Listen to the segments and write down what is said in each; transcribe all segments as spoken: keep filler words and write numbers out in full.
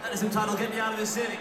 That is entitled Get Me Out of This City.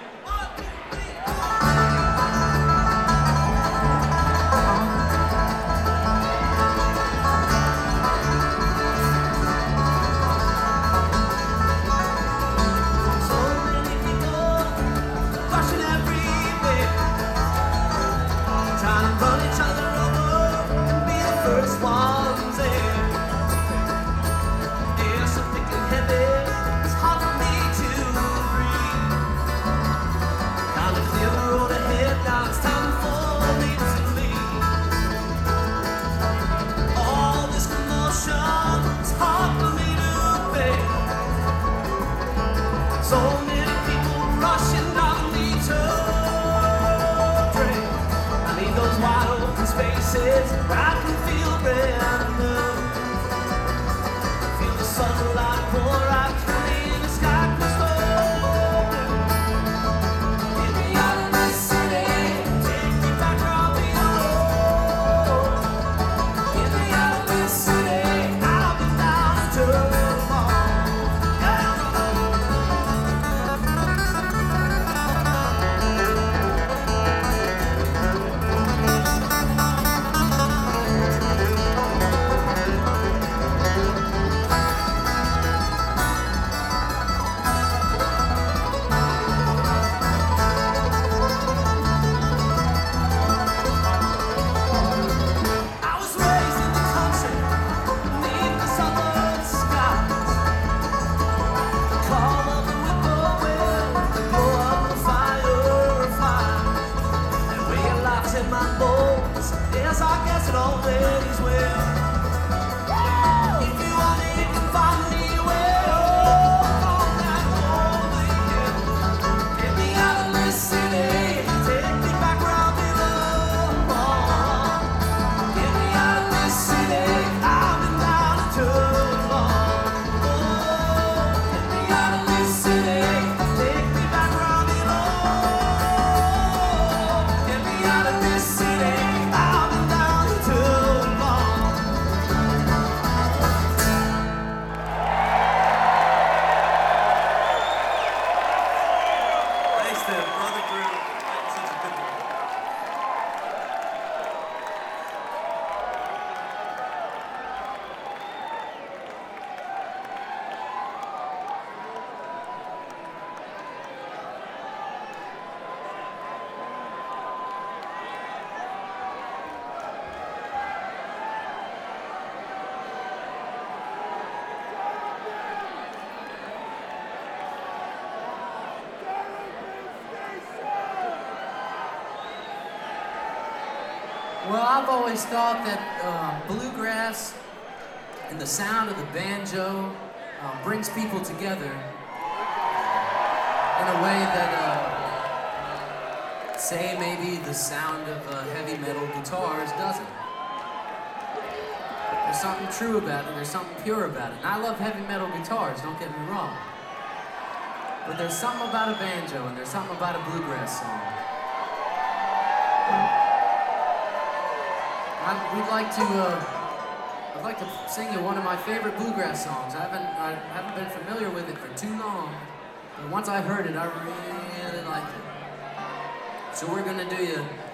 So many people rushing down the train. I need those wide open spaces where I can feel brand new. Feel the sunlight pour out through me and the sky crystal blue. Get me out of this city, take me back where I belong. Get me out of this city, I've been down too long. Yes, I guess it always will. If you want it, you can find me where on that holy hill. Get me out of this city, take me back where I belong. Get me out of this city, I've been down too long. Oh, get me out of this city, take me back where I belong. Get me out of this city. Brother Drew, that was such a good one. Well, I've always thought that uh, bluegrass and the sound of the banjo uh, brings people together in a way that, uh, say, maybe the sound of uh, heavy metal guitars doesn't. There's something true about it, there's something pure about it. And I love heavy metal guitars, don't get me wrong. But there's something about a banjo and there's something about a bluegrass song. I'd, we'd like to, uh, I'd like to sing you one of my favorite bluegrass songs. I haven't, I haven't been familiar with it for too long, but once I heard it, I really liked it. So we're gonna do you